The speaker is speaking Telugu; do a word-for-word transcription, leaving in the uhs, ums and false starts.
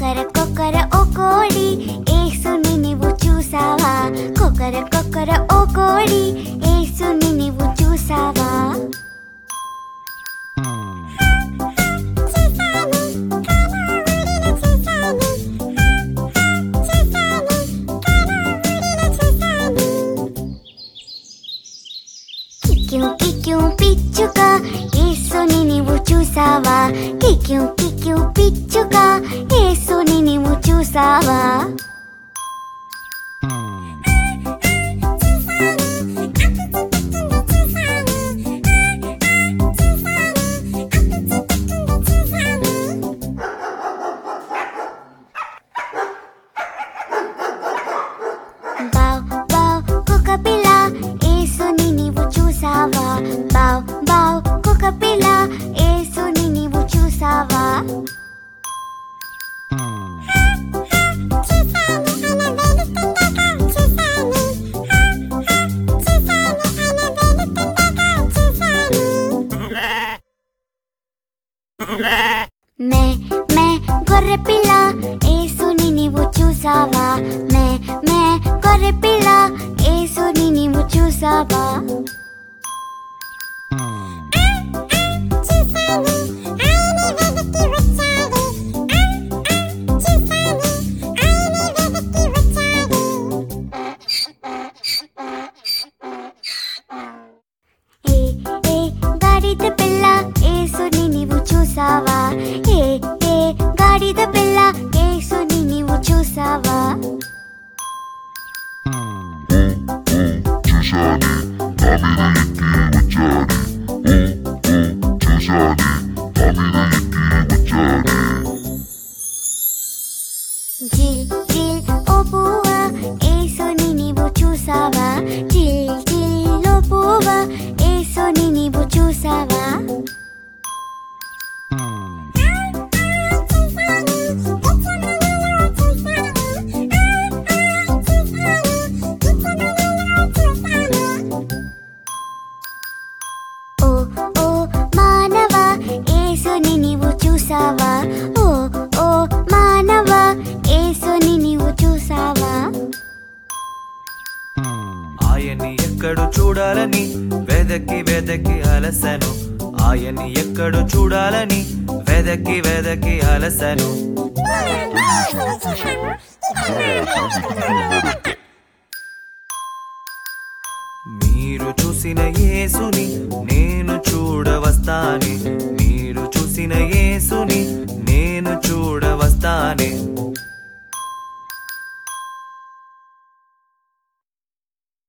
కొకర కొకర ఓ కోడి యేసుని నీవు చూసావా కొకర కొకర ఓ కోడి యేసుని నీవు చూసావా కిక్యూ కిక్యూ పిచ్చుక యేసుని నీవు చూసావా కిక్యూ కిక్యూ పిచ్చుక యేసుని నీవు చూసావా బావ్ బావ్ కుక్క పిల్ల యేసుని నీవు చూసావా బావ్ బావ్ కుక్క పిల్ల యేసుని నీవు చూసావా మే మే గొర్రె పిల్ల యేసుని నీవు చూసావా మే మే గొర్రె పిల్ల యేసుని నీవు చూసావా ఏ ఏ గాడిద పిల్ల యేసుని నీవు చూసావా ఏ ఏ గాడిద పిల్ల యేసుని నీవు చూసావా జిల్ జిల్ ఓ పువ్వ యేసుని నీవు చూసావా జిల్ జిల్ ఓ పువ్వ యేసుని నీవు చూసావా ఓ ఓ మానవ యేసుని నీవు చూసావా ఓ ఓ మానవ యేసుని నీవు చూసావా ఆయన్ని ఎక్కడు చూడాలని వెదకి వెదకి అలసను ఆయన్ని ఎక్కడు చూడాలని వెదకి వెదకి అలసను మీరు చూసిన యేసుని నేను చూడవస్తాని